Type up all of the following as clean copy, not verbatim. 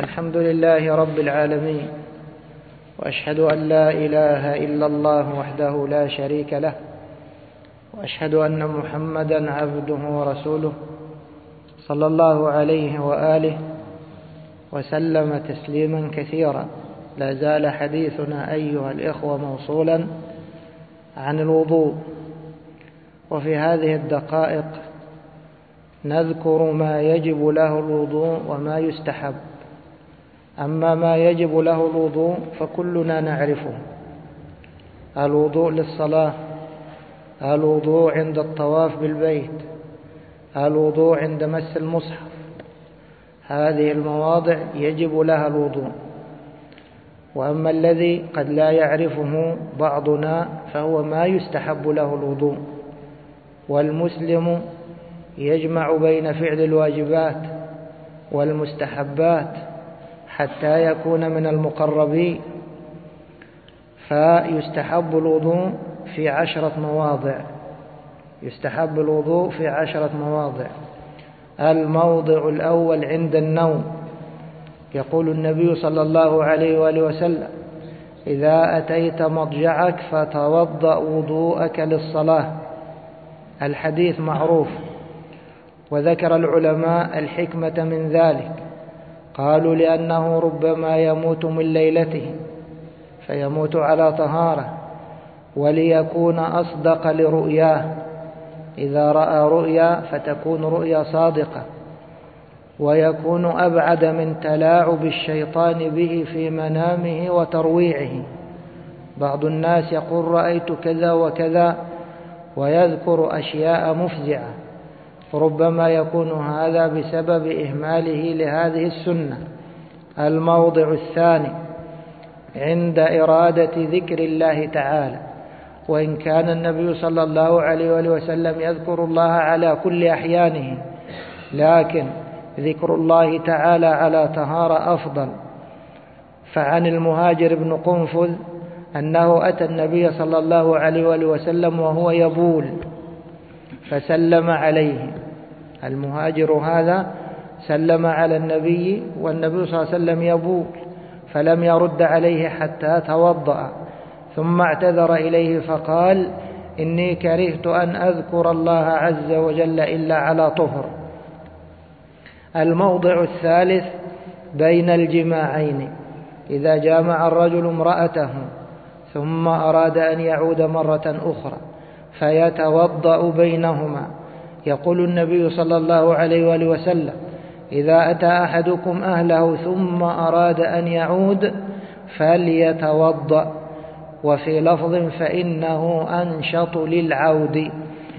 الحمد لله رب العالمين، وأشهد أن لا إله إلا الله وحده لا شريك له، وأشهد أن محمدا عبده ورسوله صلى الله عليه وآله وسلم تسليما كثيرا. لا زال حديثنا أيها الإخوة موصولا عن الوضوء، وفي هذه الدقائق نذكر ما يجب له الوضوء وما يستحب. أما ما يجب له الوضوء فكلنا نعرفه: الوضوء للصلاة، الوضوء عند الطواف بالبيت، الوضوء عند مس المصحف. هذه المواضع يجب لها الوضوء. وأما الذي قد لا يعرفه بعضنا فهو ما يستحب له الوضوء. والمسلم يجمع بين فعل الواجبات والمستحبات حتى يكون من المقربين، فيستحب الوضوء في 10 مواضع. يستحب الوضوء في 10 مواضع. الموضع الأول عند النوم. يقول النبي صلى الله عليه وآله وسلم: إذا أتيت مضجعك فتوضأ وضوءك للصلاة. الحديث معروف، وذكر العلماء الحكمة من ذلك. قالوا: لأنه ربما يموت من ليلته فيموت على طهارة، وليكون أصدق لرؤياه. إذا رأى رؤيا فتكون رؤيا صادقة، ويكون أبعد من تلاعب الشيطان به في منامه وترويعه. بعض الناس يقول: رأيت كذا وكذا، ويذكر أشياء مفزعة، ربما يكون هذا بسبب إهماله لهذه السنة. الموضع الثاني عند إرادة ذكر الله تعالى. وإن كان النبي صلى الله عليه وآله وسلم يذكر الله على كل أحيانه، لكن ذكر الله تعالى على طهارة أفضل. فعن المهاجر بن قنفذ أنه أتى النبي صلى الله عليه وآله وسلم وهو يبول فسلم عليه. المهاجر هذا سلم على النبي والنبي صلى الله عليه وسلم يبول، فلم يرد عليه حتى توضأ، ثم اعتذر إليه فقال: إني كرهت أن أذكر الله عز وجل إلا على طهر. الموضع الثالث بين الجماعين. إذا جامع الرجل امرأته ثم أراد أن يعود مرة أخرى فيتوضأ بينهما. يقول النبي صلى الله عليه وآله وسلم: إذا أتى أحدكم أهله ثم أراد أن يعود فليتوضأ. وفي لفظ: فإنه أنشط للعود.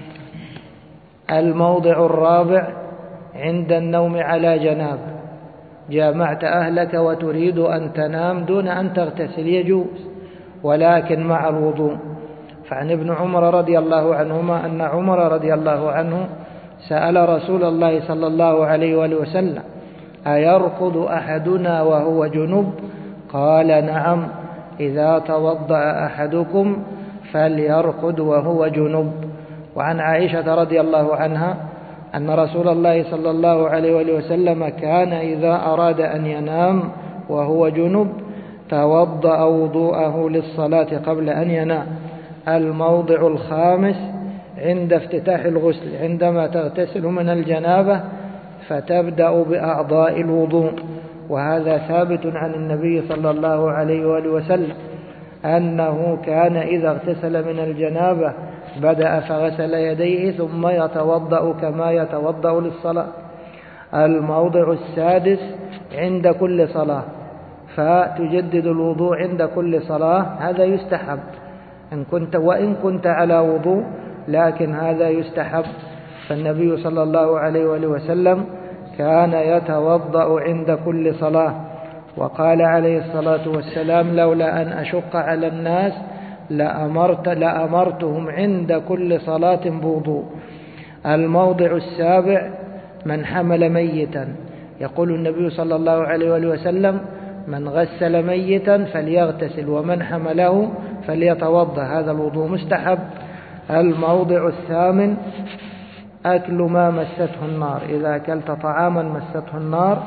الموضع الرابع عند النوم على جنابة. جامعت أهلك وتريد أن تنام دون أن تغتسل، يجوز، ولكن مع الوضوء. فعن ابن عمر رضي الله عنهما أن عمر رضي الله عنه سأل رسول الله صلى الله عليه وآله وسلم: أيرقد أحدنا وهو جنب؟ قال: نعم، إذا توضأ أحدكم فليرقد وهو جنب. وعن عائشة رضي الله عنها أن رسول الله صلى الله عليه وآله وسلم كان إذا أراد أن ينام وهو جنب توضأ وضوءه للصلاة قبل أن ينام. الموضع الخامس عند افتتاح الغسل. عندما تغتسل من الجنابة فتبدأ بأعضاء الوضوء، وهذا ثابت عن النبي صلى الله عليه وآله وسلم أنه كان إذا اغتسل من الجنابة بدأ فغسل يديه ثم يتوضأ كما يتوضأ للصلاة. الموضع السادس عند كل صلاة، فتجدد الوضوء عند كل صلاة. هذا يستحب وإن كنت على وضوء، لكن هذا يستحب. فالنبي صلى الله عليه وآله وسلم كان يتوضأ عند كل صلاة، وقال عليه الصلاة والسلام: لولا أن أشق على الناس لأمرتهم عند كل صلاة بوضوء. الموضع السابع من حمل ميتا. يقول النبي صلى الله عليه وآله وسلم: من غسل ميتا فليغتسل، ومن حمله فليتوضأ. هذا الوضوء مستحب. الموضع الثامن أكل ما مسته النار. إذا أكلت طعاما مسته النار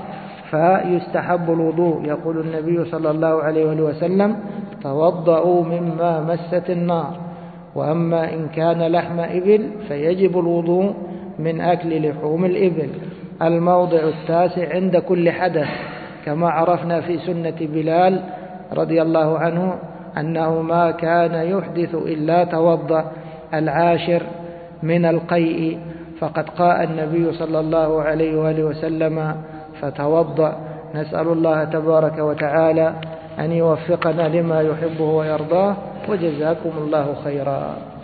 فيستحب الوضوء. يقول النبي صلى الله عليه وسلم: توضؤوا مما مست النار. وأما إن كان لحم إبل فيجب الوضوء من أكل لحوم الإبل. الموضع التاسع عند كل حدث، كما عرفنا في سنة بلال رضي الله عنه أنه ما كان يحدث إلا توضأ. العاشر من القيء، فقد قاء النبي صلى الله عليه وآله وسلم فتوضأ. نسأل الله تبارك وتعالى أن يوفقنا لما يحبه ويرضاه، وجزاكم الله خيرا.